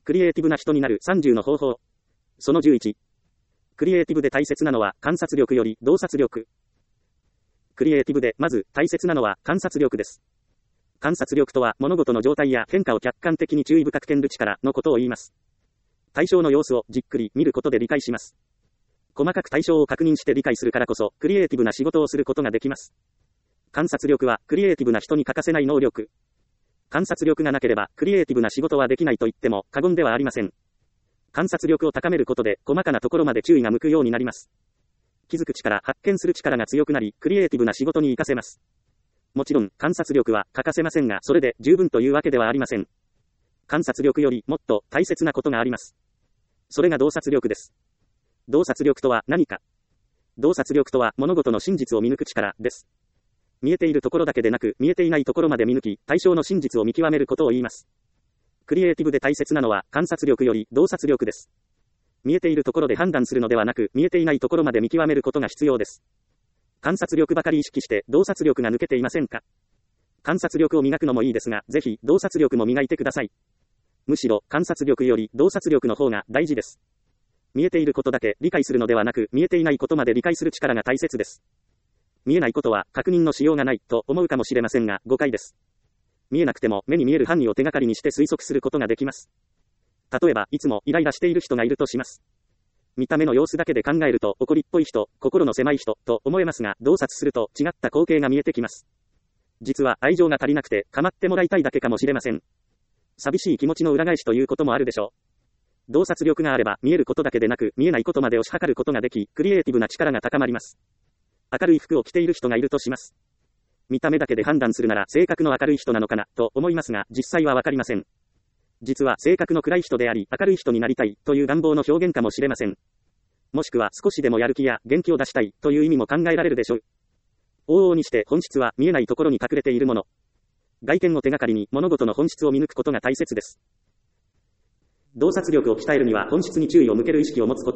クリエイティブな人になる30の方法。その11。クリエイティブで大切なのは観察力より洞察力。クリエイティブでまず大切なのは観察力です。観察力とは物事の状態や変化を客観的に注意深く見る力のことを言います。対象の様子をじっくり見ることで理解します。細かく対象を確認して理解するからこそ、クリエイティブな仕事をすることができます。観察力はクリエイティブな人に欠かせない能力。観察力がなければ、クリエイティブな仕事はできないと言っても過言ではありません。観察力を高めることで、細かなところまで注意が向くようになります。気づく力、発見する力が強くなり、クリエイティブな仕事に活かせます。もちろん、観察力は欠かせませんが、それで十分というわけではありません。観察力よりもっと大切なことがあります。それが洞察力です。洞察力とは何か。洞察力とは物事の真実を見抜く力です。見えているところだけでなく、見えていないところまで見抜き、対象の真実を見極めることを言います。クリエイティブで大切なのは観察力より洞察力です。見えているところで判断するのではなく、見えていないところまで見極めることが必要です。観察力ばかり意識して洞察力が抜けていませんか？観察力を磨くのもいいですが、ぜひ洞察力も磨いてください。むしろ観察力より洞察力の方が大事です。見えていることだけ理解するのではなく、見えていないことまで理解する力が大切です。見えないことは確認のしようがないと思うかもしれませんが、誤解です。見えなくても目に見える範囲を手がかりにして推測することができます。例えば、いつもイライラしている人がいるとします。見た目の様子だけで考えると怒りっぽい人、心の狭い人と思えますが、洞察すると違った光景が見えてきます。実は愛情が足りなくて構ってもらいたいだけかもしれません。寂しい気持ちの裏返しということもあるでしょう。洞察力があれば見えることだけでなく見えないことまで推し量ることができ、クリエイティブな力が高まります。明るい服を着ている人がいるとします。見た目だけで判断するなら性格の明るい人なのかなと思いますが、実際はわかりません。実は性格の暗い人であり、明るい人になりたいという願望の表現かもしれません。もしくは少しでもやる気や元気を出したいという意味も考えられるでしょう。往々にして本質は見えないところに隠れているもの。外見を手がかりに物事の本質を見抜くことが大切です。洞察力を鍛えるには本質に注意を向ける意識を持つこと。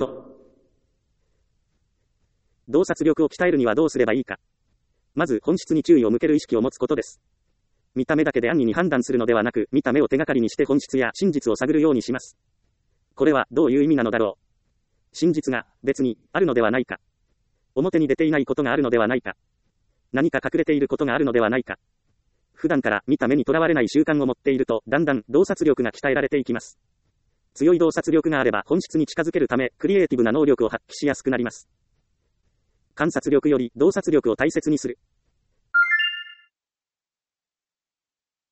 洞察力を鍛えるにはどうすればいいか。まず本質に注意を向ける意識を持つことです。見た目だけで安易に判断するのではなく、見た目を手がかりにして本質や真実を探るようにします。これはどういう意味なのだろう。真実が別にあるのではないか。表に出ていないことがあるのではないか。何か隠れていることがあるのではないか。普段から見た目にとらわれない習慣を持っていると、だんだん洞察力が鍛えられていきます。強い洞察力があれば本質に近づけるため、クリエイティブな能力を発揮しやすくなります。観察力より洞察力を大切にする。